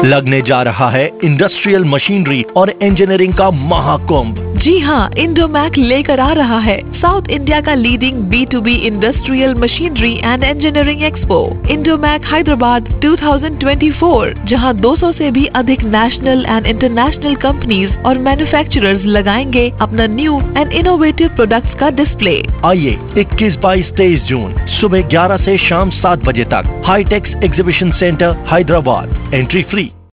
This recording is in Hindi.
लगने जा रहा है इंडस्ट्रियल मशीनरी और इंजीनियरिंग का महाकुंभ। जी हाँ, इंडोमैक लेकर आ रहा है साउथ इंडिया का leading B2B industrial machinery and engineering expo Indomach Hyderabad 2024, जहां 200 से भी अधिक नेशनल एंड इंटरनेशनल कंपनीज और मैन्युफैक्चरर्स लगाएंगे अपना न्यू एंड इनोवेटिव प्रोडक्ट्स का डिस्प्ले। आइए 21, 22, 23 जून सुबह 11 से शाम 7 बजे तक Hitex exhibition centre Hyderabad, entry free.